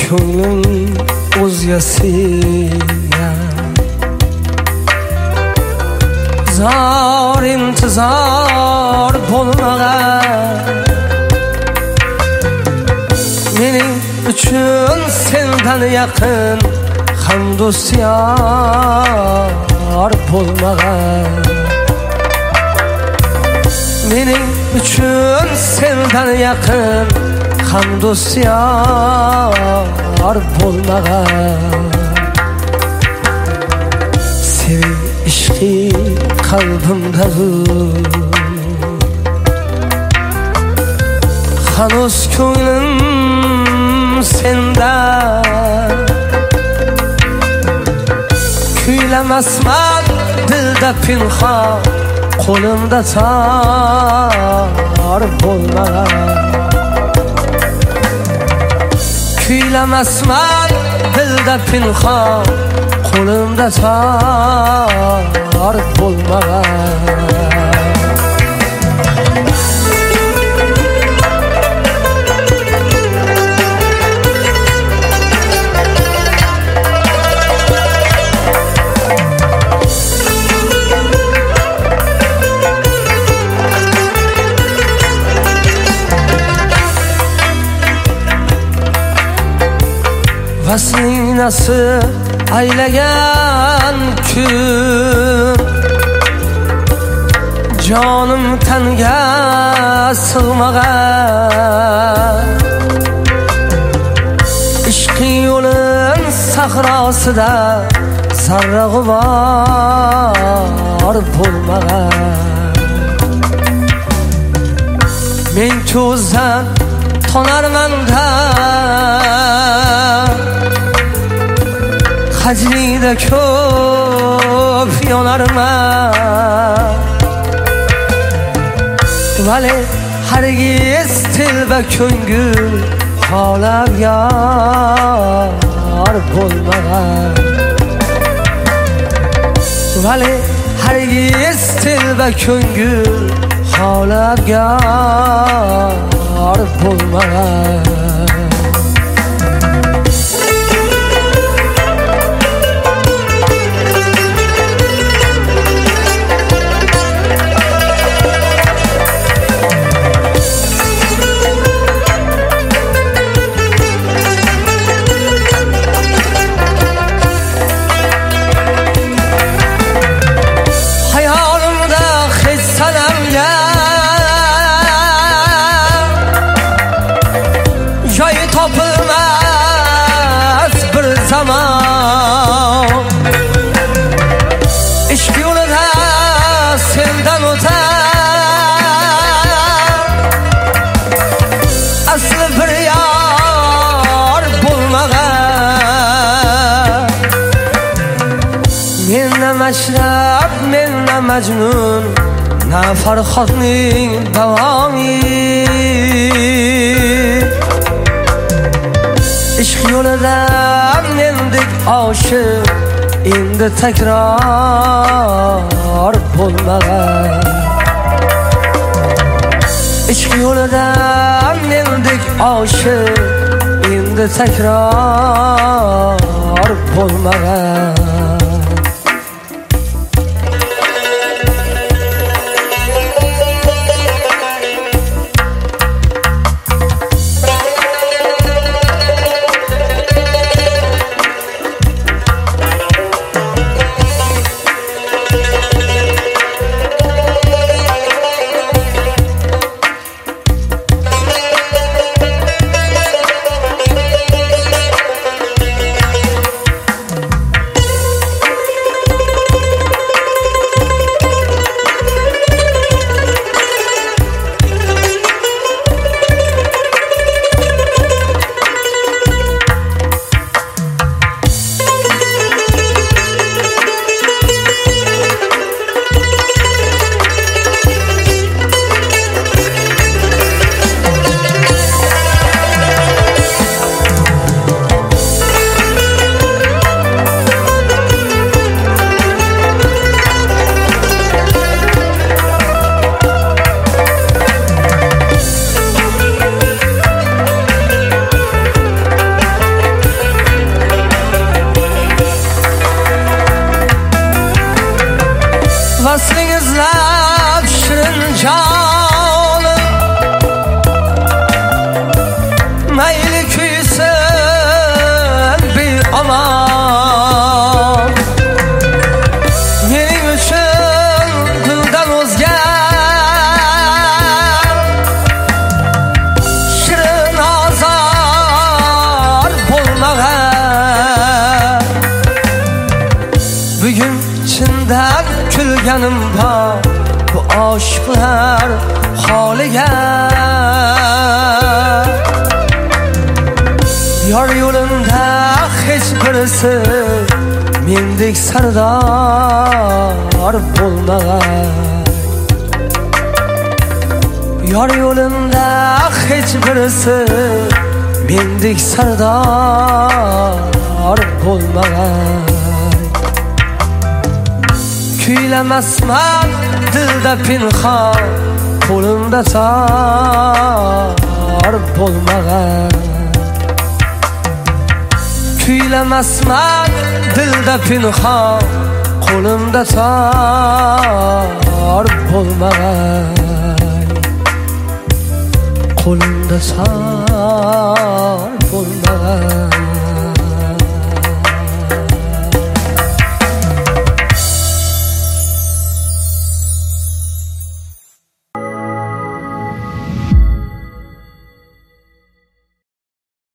ko'nglim o'zgasiga zor intizor bo'lmagan mening uchun sendan yaqin hamdo'styor bo'lmagan mening uchun sendan yaqin hamdo'styor bo'lmagan sening ishqi qalbimda hanuz ko'nglim senda kuylamasman dilda pinhon qo'limda tor bo'lmagan kuylamasman dilda pinhon qo'limda tor bo'lmagan Vasling nasib aylagan kun jonim tanga sig'magan ishqi yo'lin sahrosida zarra g'ubor bo'lmagan men ko'zdan tonarmanda hajrida ko'p yonarman vali hargiz telba ko'ngil xolab yor bo'lmagan vali hargiz telba ko'ngil xolab yor bo'lmagan topilmaz bir zaman ishq yo'lida sendan o'tar asli bir yor bo'lmagan men na mashrab men na majnun na farhodning davomi ishq yo'lida mendek oshiq endi takror bo'lmagan ishq yo'lida mendek oshiq endi takror bo'lmagan yo'lim bor bu aşıklar holiga. Yor yo'limda hech birisi mendek sardor bo'lmagan. Yor yo'limda hech birisi mendek sardor bo'lmagan. Kuylamasman dilda pinhon, qo'limda tor bo'lmagan. Kuylamasman dilda pinhon, qo'limda tor bo'lmagan. Qo'limda tor